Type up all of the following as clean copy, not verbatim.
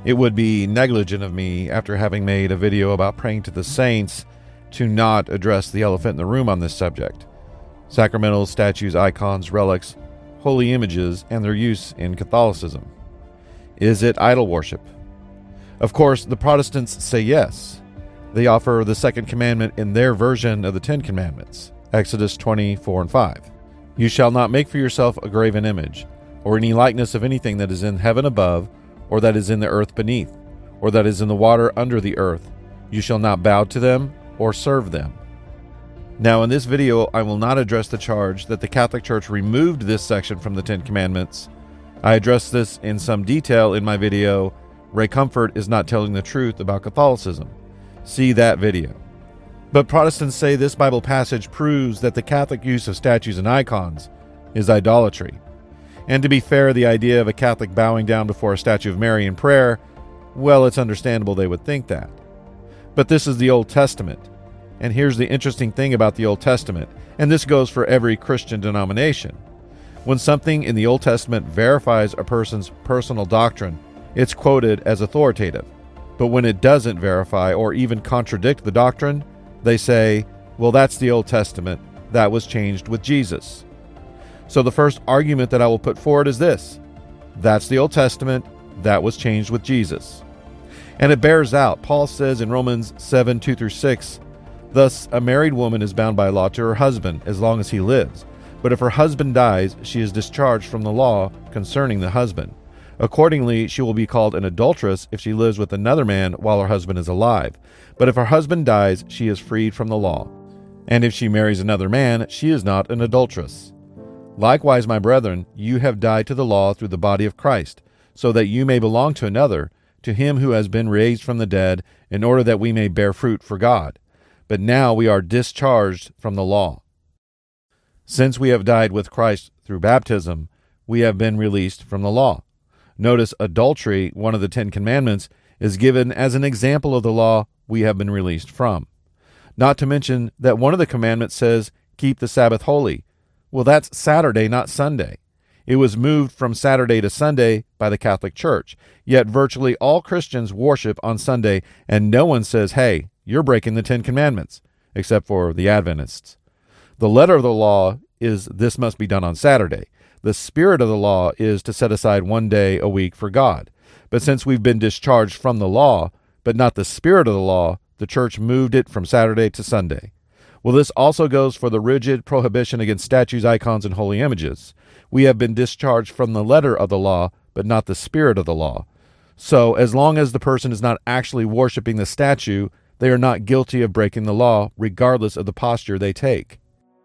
It would be negligent of me, after having made a video about praying to the saints, to not address the elephant in the room on this subject: sacramentals, statues, icons, relics, holy images, and their use in Catholicism. Is it idol worship? Of course, the Protestants say yes. They offer the second commandment in their version of the Ten Commandments, Exodus 20:4-5. You shall not make for yourself a graven image, or any likeness of anything that is in heaven above, or that is in the earth beneath, or that is in the water under the earth. You shall not bow to them or serve them. Now, in this video, I will not address the charge that the Catholic Church removed this section from the Ten Commandments. I addressed this in some detail in my video, Ray Comfort is Not Telling the Truth About Catholicism. See that video. But Protestants say this Bible passage proves that the Catholic use of statues and icons is idolatry. And to be fair, the idea of a Catholic bowing down before a statue of Mary in prayer, well, it's understandable they would think that. But this is the Old Testament. And here's the interesting thing about the Old Testament, and this goes for every Christian denomination. When something in the Old Testament verifies a person's personal doctrine, it's quoted as authoritative. But when it doesn't verify or even contradict the doctrine, they say, well, that's the Old Testament. That was changed with Jesus. So the first argument that I will put forward is this: that's the Old Testament. That was changed with Jesus. And it bears out. Paul says in Romans 7:2-6, thus a married woman is bound by law to her husband as long as he lives. But if her husband dies, she is discharged from the law concerning the husband. Accordingly, she will be called an adulteress if she lives with another man while her husband is alive. But if her husband dies, she is freed from the law. And if she marries another man, she is not an adulteress. Likewise, my brethren, you have died to the law through the body of Christ, so that you may belong to another, to him who has been raised from the dead, in order that we may bear fruit for God. But now we are discharged from the law. Since we have died with Christ through baptism, we have been released from the law. Notice adultery, one of the Ten Commandments, is given as an example of the law we have been released from. Not to mention that one of the commandments says, keep the Sabbath holy. Well, that's Saturday, not Sunday. It was moved from Saturday to Sunday by the Catholic Church, yet virtually all Christians worship on Sunday, and no one says, hey, you're breaking the Ten Commandments, except for the Adventists. The letter of the law is this must be done on Saturday. The spirit of the law is to set aside one day a week for God. But since we've been discharged from the law, but not the spirit of the law, the church moved it from Saturday to Sunday. Well, this also goes for the rigid prohibition against statues, icons, and holy images. We have been discharged from the letter of the law, but not the spirit of the law. So, as long as the person is not actually worshiping the statue, they are not guilty of breaking the law, regardless of the posture they take.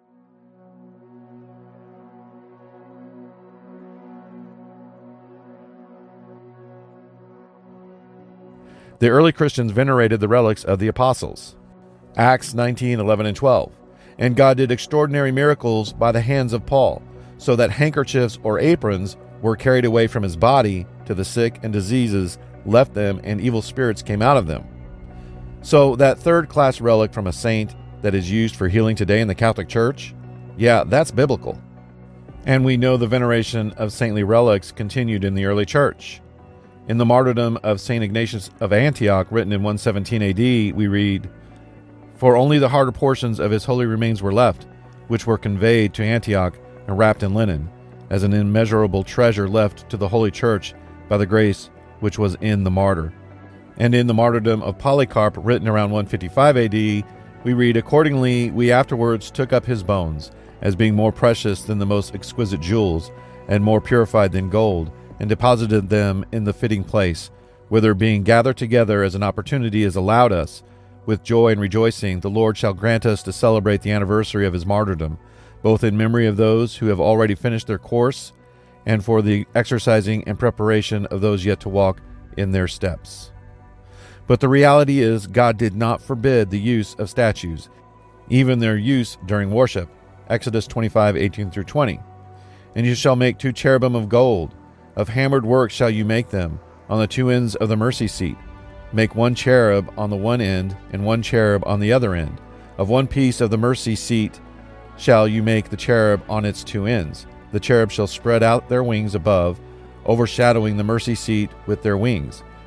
The early Christians venerated the relics of the apostles. Acts 19:11-12. And God did extraordinary miracles by the hands of Paul, so that handkerchiefs or aprons were carried away from his body to the sick, and diseases left them, and evil spirits came out of them. So that third-class relic from a saint that is used for healing today in the Catholic Church, yeah, that's biblical. And we know the veneration of saintly relics continued in the early church. In the martyrdom of St. Ignatius of Antioch, written in 117 AD, we read, for only the harder portions of his holy remains were left, which were conveyed to Antioch and wrapped in linen, as an immeasurable treasure left to the Holy Church by the grace which was in the martyr. And in the martyrdom of Polycarp, written around 155 AD, we read, accordingly we afterwards took up his bones, as being more precious than the most exquisite jewels, and more purified than gold, and deposited them in the fitting place, whither being gathered together as an opportunity is allowed us, with joy and rejoicing, the Lord shall grant us to celebrate the anniversary of his martyrdom, both in memory of those who have already finished their course, and for the exercising and preparation of those yet to walk in their steps. But the reality is, God did not forbid the use of statues, even their use during worship. Exodus 25:18-20. And you shall make 2 cherubim of gold. Of hammered work shall you make them, on the 2 ends of the mercy seat. Make 1 cherub on the one end, and 1 cherub on the other end. Of one piece of the mercy seat shall you make the cherub on its 2 ends. The cherub shall spread out their wings above, overshadowing the mercy seat with their wings.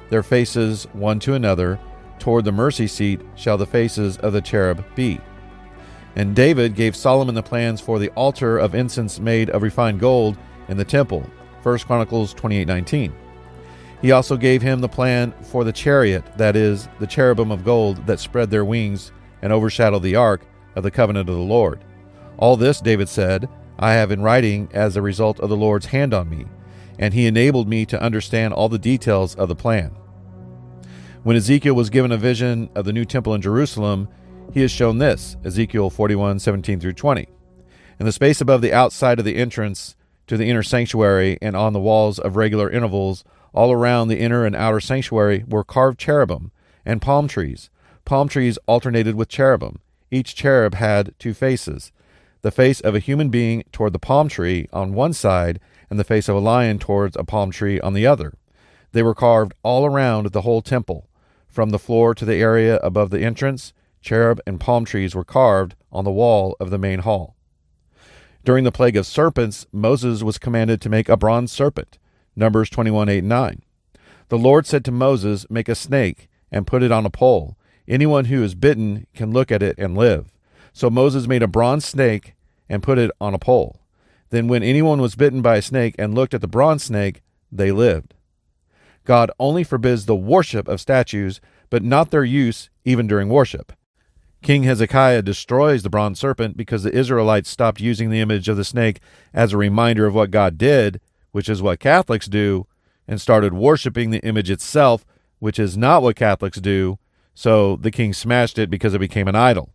their faces one to another. Toward the mercy seat shall the faces of the cherub be. And David gave Solomon the plans for the altar of incense made of refined gold in the temple. 1 Chronicles 28:19. He also gave him the plan for the chariot, that is, the cherubim of gold that spread their wings and overshadowed the ark of the covenant of the Lord. All this, David said, I have in writing as a result of the Lord's hand on me, and he enabled me to understand all the details of the plan. When Ezekiel was given a vision of the new temple in Jerusalem, he is shown this, Ezekiel 41:17-20. In the space above the outside of the entrance to the inner sanctuary and on the walls of regular intervals, all around the inner and outer sanctuary were carved cherubim and palm trees. Palm trees alternated with cherubim. Each cherub had two faces, the face of a human being toward the palm tree on one side and the face of a lion towards a palm tree on the other. They were carved all around the whole temple. From the floor to the area above the entrance, cherub and palm trees were carved on the wall of the main hall. During the plague of serpents, Moses was commanded to make a bronze serpent. Numbers 21:8-9. The Lord said to Moses, make a snake and put it on a pole. Anyone who is bitten can look at it and live. So Moses made a bronze snake and put it on a pole. Then when anyone was bitten by a snake and looked at the bronze snake, they lived. God only forbids the worship of statues, but not their use even during worship. King Hezekiah destroys the bronze serpent because the Israelites stopped using the image of the snake as a reminder of what God did, which is what Catholics do, and started worshiping the image itself, which is not what Catholics do, so the king smashed it because it became an idol.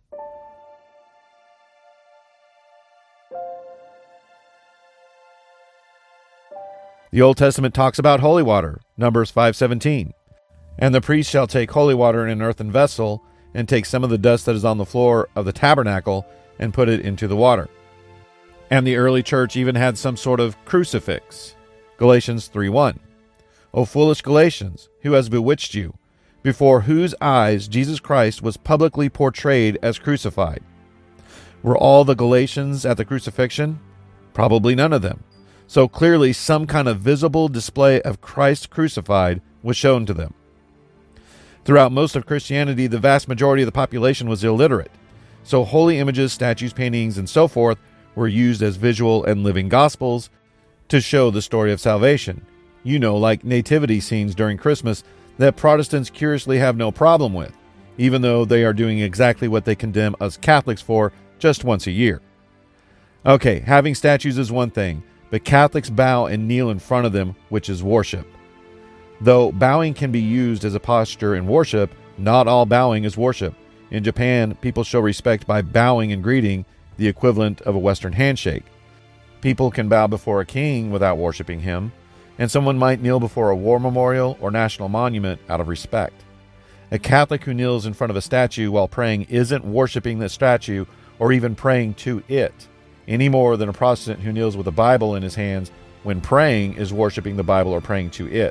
The Old Testament talks about holy water, Numbers 5:17. And the priest shall take holy water in an earthen vessel, and take some of the dust that is on the floor of the tabernacle, and put it into the water. And the early church even had some sort of crucifix. Galatians 3:1. O foolish Galatians, who has bewitched you, before whose eyes Jesus Christ was publicly portrayed as crucified? Were all the Galatians at the crucifixion? Probably none of them. So clearly some kind of visible display of Christ crucified was shown to them. Throughout most of Christianity, the vast majority of the population was illiterate. So holy images, statues, paintings, and so forth were used as visual and living gospels to show the story of salvation. You know, like nativity scenes during Christmas that Protestants curiously have no problem with, even though they are doing exactly what they condemn us Catholics for just once a year. Okay, having statues is one thing, but Catholics bow and kneel in front of them, which is worship. Though bowing can be used as a posture in worship, not all bowing is worship. In Japan, people show respect by bowing and greeting, the equivalent of a Western handshake. People can bow before a king without worshiping him, and someone might kneel before a war memorial or national monument out of respect. A Catholic who kneels in front of a statue while praying isn't worshiping the statue or even praying to it, any more than a Protestant who kneels with a Bible in his hands when praying is worshiping the Bible or praying to it.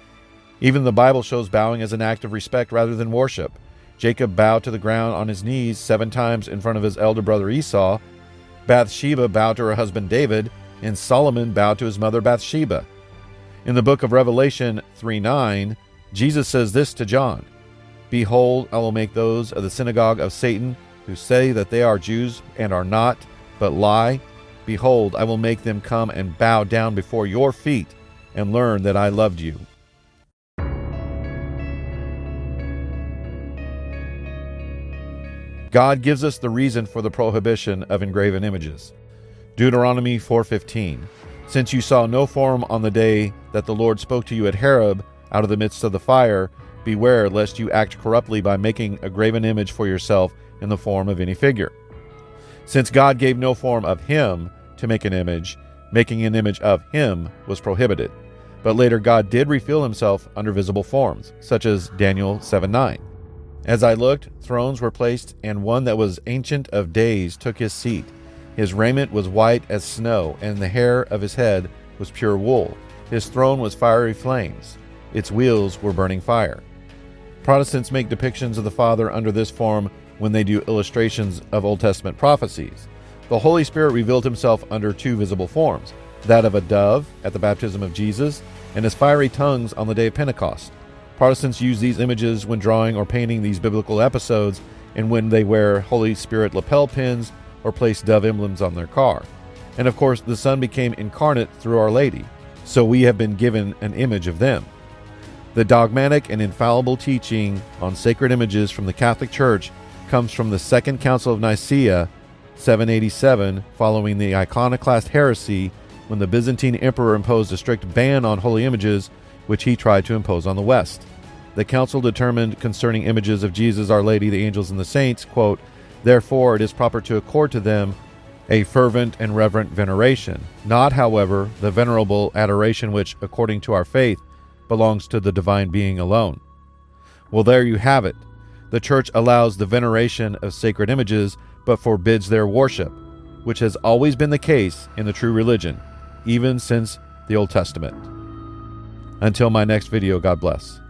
Even the Bible shows bowing as an act of respect rather than worship. Jacob bowed to the ground on his knees 7 times in front of his elder brother Esau. Bathsheba bowed to her husband David, and Solomon bowed to his mother Bathsheba. In the book of Revelation 3:9, Jesus says this to John, Behold, I will make those of the synagogue of Satan who say that they are Jews and are not, but lie. Behold, I will make them come and bow down before your feet and learn that I loved you. God gives us the reason for the prohibition of engraven images. Deuteronomy 4:15. Since you saw no form on the day that the Lord spoke to you at Horeb out of the midst of the fire, beware lest you act corruptly by making a graven image for yourself in the form of any figure. Since God gave no form of him to make an image, making an image of him was prohibited. But later God did reveal himself under visible forms, such as Daniel 7:9. As I looked, thrones were placed, and one that was ancient of days took his seat. His raiment was white as snow, and the hair of his head was pure wool. His throne was fiery flames. Its wheels were burning fire. Protestants make depictions of the Father under this form when they do illustrations of Old Testament prophecies. The Holy Spirit revealed himself under 2 visible forms, that of a dove at the baptism of Jesus, and as fiery tongues on the day of Pentecost. Protestants use these images when drawing or painting these biblical episodes, and when they wear Holy Spirit lapel pins or place dove emblems on their car. And of course, the Son became incarnate through Our Lady, so we have been given an image of them. The dogmatic and infallible teaching on sacred images from the Catholic Church comes from the Second Council of Nicaea, 787, following the iconoclast heresy, when the Byzantine emperor imposed a strict ban on holy images, which he tried to impose on the West. The council determined concerning images of Jesus, Our Lady, the angels, and the saints, quote, "Therefore it is proper to accord to them a fervent and reverent veneration, not, however, the venerable adoration which, according to our faith, belongs to the divine being alone." Well, there you have it. The Church allows the veneration of sacred images, but forbids their worship, which has always been the case in the true religion, even since the Old Testament. Until my next video, God bless.